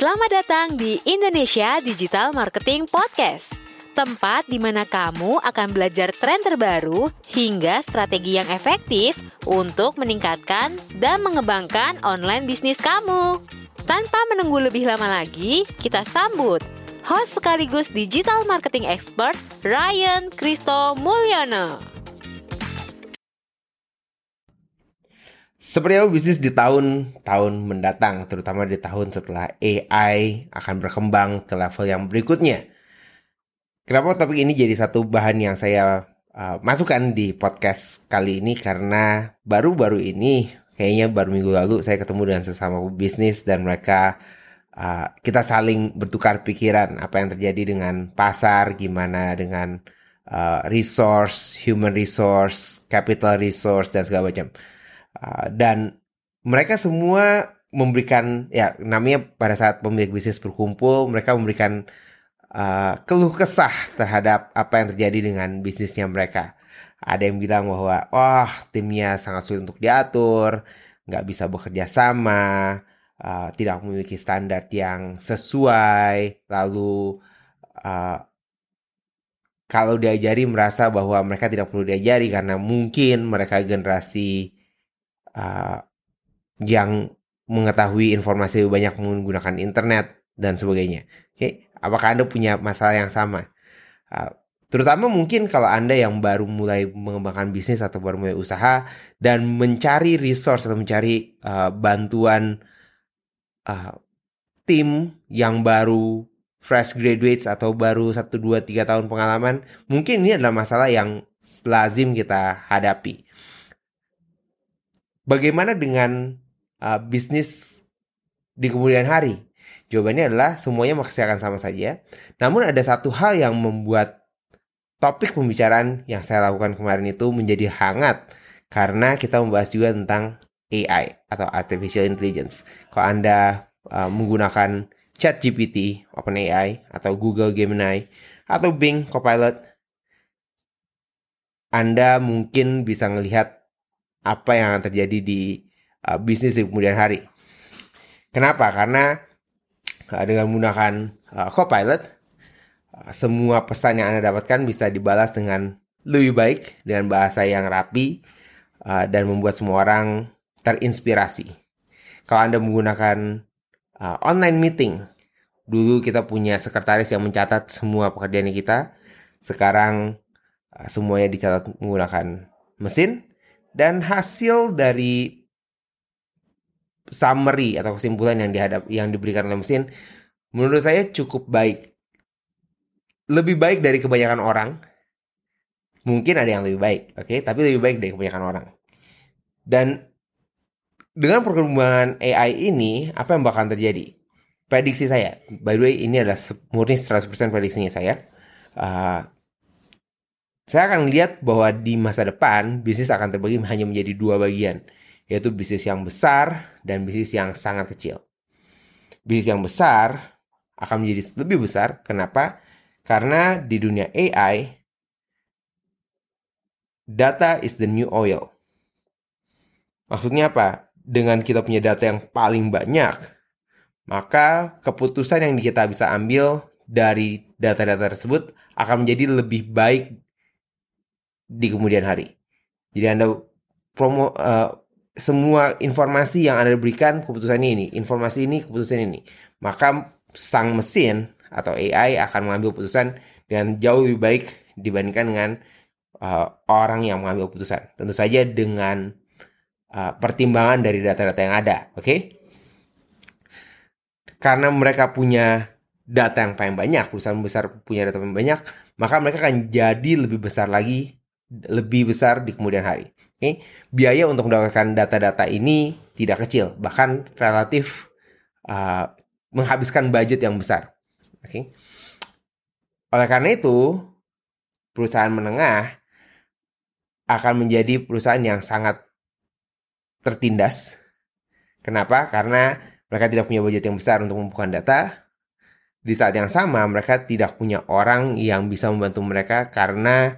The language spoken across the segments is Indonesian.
Selamat datang di Indonesia Digital Marketing Podcast, tempat di mana kamu akan belajar tren terbaru hingga strategi yang efektif untuk meningkatkan dan mengembangkan online bisnis kamu. Tanpa menunggu lebih lama lagi, kita sambut host sekaligus digital marketing expert Ryan Christo Mulyono. Seperti apa bisnis di tahun-tahun mendatang, terutama di tahun setelah AI akan berkembang ke level yang berikutnya. Kenapa topik ini jadi satu bahan yang saya masukkan di podcast kali ini? Karena baru-baru ini, kayaknya baru minggu lalu, saya ketemu dengan sesama bisnis dan mereka kita saling bertukar pikiran apa yang terjadi dengan pasar, gimana dengan human resource, capital resource, dan segala macam. Dan mereka semua memberikan, ya namanya pada saat pemilik bisnis berkumpul, mereka memberikan keluh kesah terhadap apa yang terjadi dengan bisnisnya mereka. Ada yang bilang bahwa timnya sangat sulit untuk diatur, nggak bisa bekerja sama, tidak memiliki standar yang sesuai, lalu kalau diajari merasa bahwa mereka tidak perlu diajari karena mungkin mereka generasi yang mengetahui informasi lebih banyak menggunakan internet dan sebagainya. Oke, apakah Anda punya masalah yang sama? Terutama mungkin kalau Anda yang baru mulai mengembangkan bisnis atau baru mulai usaha dan mencari resource atau mencari bantuan tim yang baru fresh graduates atau baru 1, 2, 3 tahun pengalaman, mungkin ini adalah masalah yang lazim kita hadapi. Bagaimana dengan bisnis di kemudian hari? Jawabannya adalah semuanya masih akan sama saja. Namun ada satu hal yang membuat topik pembicaraan yang saya lakukan kemarin itu menjadi hangat. Karena kita membahas juga tentang AI atau Artificial Intelligence. Kalau Anda menggunakan ChatGPT, OpenAI, atau Google Gemini, atau Bing Copilot, Anda mungkin bisa melihat apa yang akan terjadi di bisnis di kemudian hari. Kenapa? Karena dengan menggunakan Copilot, semua pesan yang Anda dapatkan bisa dibalas dengan lebih baik, dengan bahasa yang rapi, dan membuat semua orang terinspirasi. Kalau Anda menggunakan online meeting, dulu kita punya sekretaris yang mencatat semua pekerjaan kita. Sekarang semuanya dicatat menggunakan mesin. Dan hasil dari summary atau kesimpulan yang diberikan oleh mesin, menurut saya cukup baik. Lebih baik dari kebanyakan orang. Mungkin ada yang lebih baik, oke? Tapi lebih baik dari kebanyakan orang. Dan dengan perkembangan AI ini, apa yang bakal terjadi? Prediksi saya, by the way, ini adalah murni 100% prediksinya saya. Saya akan lihat bahwa di masa depan, bisnis akan terbagi hanya menjadi 2 bagian, yaitu bisnis yang besar dan bisnis yang sangat kecil. Bisnis yang besar akan menjadi lebih besar. Kenapa? Karena di dunia AI, data is the new oil. Maksudnya apa? Dengan kita punya data yang paling banyak, maka keputusan yang kita bisa ambil dari data-data tersebut akan menjadi lebih baik di kemudian hari. Jadi Anda semua informasi yang Anda berikan, keputusannya ini, informasi ini, keputusan ini. Maka sang mesin atau AI akan mengambil keputusan dengan jauh lebih baik dibandingkan dengan orang yang mengambil keputusan. Tentu saja dengan pertimbangan dari data-data yang ada, oke? Karena mereka punya data yang paling banyak, perusahaan besar punya data yang banyak, maka mereka akan jadi lebih besar lagi, lebih besar di kemudian hari. Okay? Biaya untuk mendapatkan data-data ini tidak kecil, bahkan relatif menghabiskan budget yang besar. Okay? Oleh karena itu, perusahaan menengah akan menjadi perusahaan yang sangat tertindas. Kenapa? Karena mereka tidak punya budget yang besar untuk mengumpulkan data. Di saat yang sama, mereka tidak punya orang yang bisa membantu mereka karena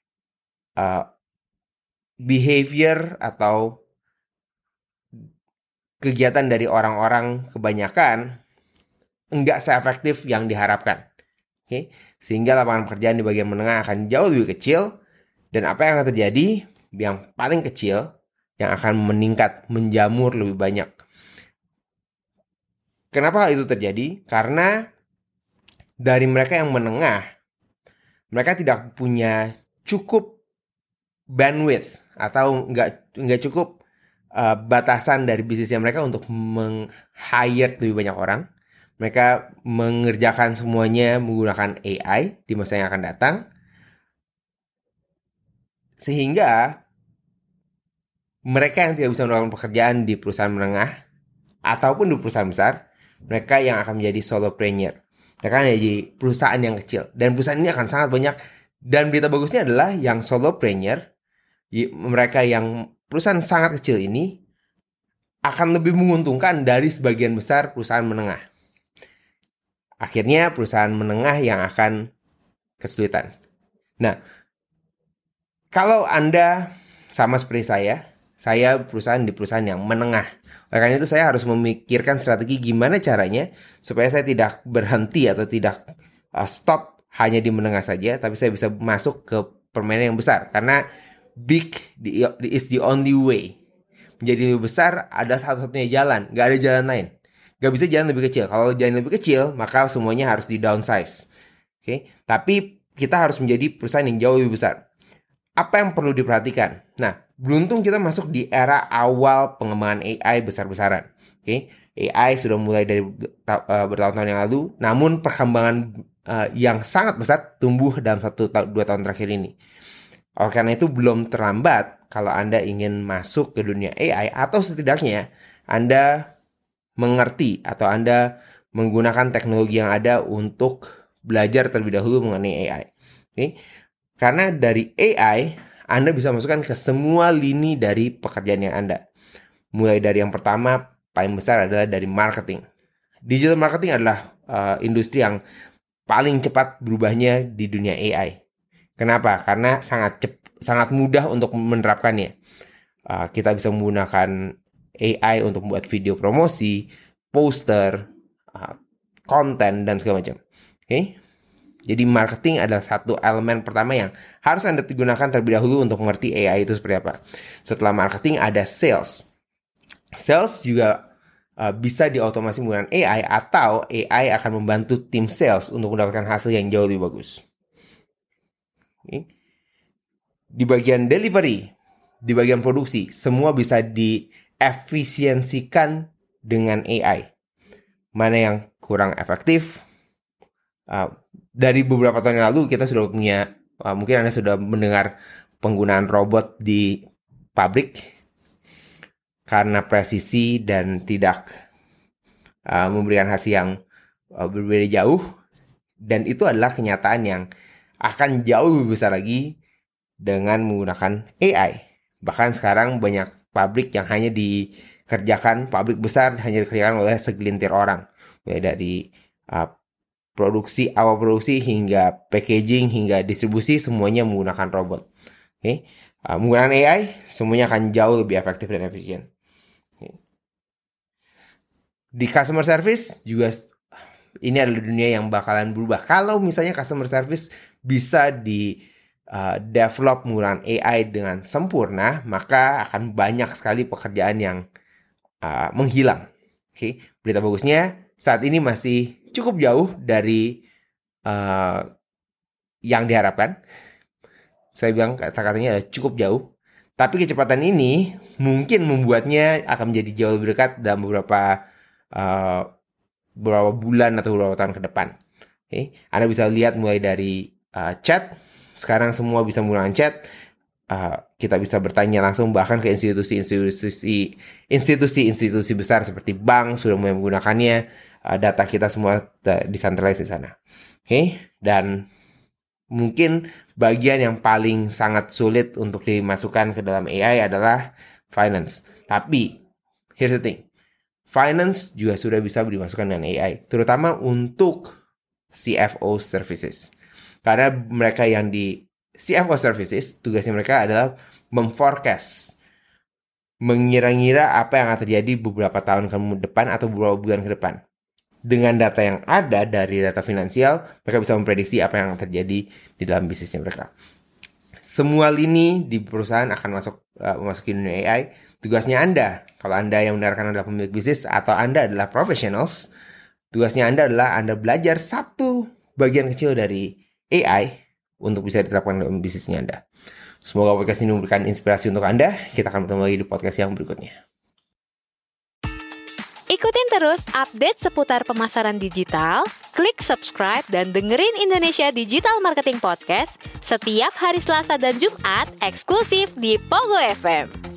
behavior atau kegiatan dari orang-orang kebanyakan enggak seefektif yang diharapkan. Oke, sehingga lapangan pekerjaan di bagian menengah akan jauh lebih kecil, dan apa yang akan terjadi? Yang paling kecil yang akan meningkat, menjamur lebih banyak. Kenapa hal itu terjadi? Karena dari mereka yang menengah, mereka tidak punya cukup bandwidth atau nggak cukup batasan dari bisnisnya mereka untuk meng-hire lebih banyak orang. Mereka mengerjakan semuanya menggunakan AI di masa yang akan datang. Sehingga mereka yang tidak bisa melakukan pekerjaan di perusahaan menengah ataupun di perusahaan besar, mereka yang akan menjadi solopreneur. Mereka akan menjadi perusahaan yang kecil. Dan perusahaan ini akan sangat banyak. Dan berita bagusnya adalah yang solopreneur, mereka yang perusahaan sangat kecil ini akan lebih menguntungkan dari sebagian besar perusahaan menengah. Akhirnya perusahaan menengah yang akan kesulitan. Nah, kalau Anda sama seperti saya perusahaan di perusahaan yang menengah. Oleh karena itu saya harus memikirkan strategi gimana caranya supaya saya tidak berhenti atau tidak stop hanya di menengah saja, tapi saya bisa masuk ke permainan yang besar. Karena big is the only way. Menjadi lebih besar ada satu-satunya jalan, nggak ada jalan lain. Nggak bisa jalan lebih kecil. Kalau jalan lebih kecil, maka semuanya harus di downsize. Oke, tapi kita harus menjadi perusahaan yang jauh lebih besar. Apa yang perlu diperhatikan? Nah, beruntung kita masuk di era awal pengembangan AI besar-besaran. Oke, AI sudah mulai dari bertahun-tahun yang lalu, namun perkembangan yang sangat besar tumbuh dalam 1-2 tahun terakhir ini. Oleh karena itu belum terlambat kalau Anda ingin masuk ke dunia AI, atau setidaknya Anda mengerti atau Anda menggunakan teknologi yang ada untuk belajar terlebih dahulu mengenai AI. Oke? Karena dari AI, Anda bisa masukkan ke semua lini dari pekerjaan yang Anda. Mulai dari yang pertama, paling besar adalah dari marketing. Digital marketing adalah industri yang paling cepat berubahnya di dunia AI. Kenapa? Karena sangat mudah untuk menerapkannya. Kita bisa menggunakan AI untuk membuat video promosi, poster, konten, dan segala macam. Oke? Jadi marketing adalah satu elemen pertama yang harus Anda gunakan terlebih dahulu untuk mengerti AI itu seperti apa. Setelah marketing ada sales. Sales juga bisa diotomasi menggunakan AI, atau AI akan membantu tim sales untuk mendapatkan hasil yang jauh lebih bagus. Okay. Di bagian delivery, di bagian produksi, semua bisa diefisiensikan dengan AI. Mana yang kurang efektif? Dari beberapa tahun yang lalu kita sudah punya, mungkin Anda sudah mendengar penggunaan robot di pabrik karena presisi dan tidak memberikan hasil yang berbeda jauh, dan itu adalah kenyataan yang akan jauh lebih besar lagi dengan menggunakan AI. Bahkan sekarang banyak pabrik yang hanya dikerjakan, pabrik besar hanya dikerjakan oleh segelintir orang, mulai dari awal produksi hingga packaging hingga distribusi, semuanya menggunakan robot. Okay. Menggunakan AI semuanya akan jauh lebih efektif dan efisien. Okay. Di customer service juga ini adalah dunia yang bakalan berubah. Kalau misalnya customer service bisa di develop menggunakan AI dengan sempurna, maka akan banyak sekali pekerjaan yang menghilang. Okay. Berita bagusnya saat ini masih cukup jauh dari yang diharapkan. Saya bilang kata-katanya adalah cukup jauh. Tapi kecepatan ini mungkin membuatnya akan menjadi jauh lebih dekat dalam beberapa bulan atau beberapa tahun ke depan. Okay. Anda bisa lihat mulai dari chat. Sekarang semua bisa menggunakan chat. Kita bisa bertanya langsung, bahkan ke institusi besar seperti bank sudah mulai menggunakannya. Data kita semua decentralized di sana. Okay? Dan mungkin bagian yang paling sangat sulit untuk dimasukkan ke dalam AI adalah finance. Tapi here's the thing. Finance juga sudah bisa dimasukkan dengan AI, terutama untuk CFO services. Karena mereka yang di CFO services, tugasnya mereka adalah memforecast, mengira-ngira apa yang akan terjadi beberapa tahun ke depan atau beberapa bulan ke depan. dengan data yang ada dari data finansial, mereka bisa memprediksi apa yang terjadi di dalam bisnisnya mereka. Semua lini di perusahaan akan memasuki dunia AI. Tugasnya Anda, kalau Anda yang mendengarkan adalah pemilik bisnis atau Anda adalah professionals, tugasnya Anda adalah Anda belajar satu bagian kecil dari AI untuk bisa diterapkan dalam bisnisnya Anda. Semoga podcast ini memberikan inspirasi untuk Anda. Kita akan bertemu lagi di podcast yang berikutnya. Ikutin terus update seputar pemasaran digital, klik subscribe dan dengerin Indonesia Digital Marketing Podcast setiap hari Selasa dan Jumat eksklusif di Pogo FM.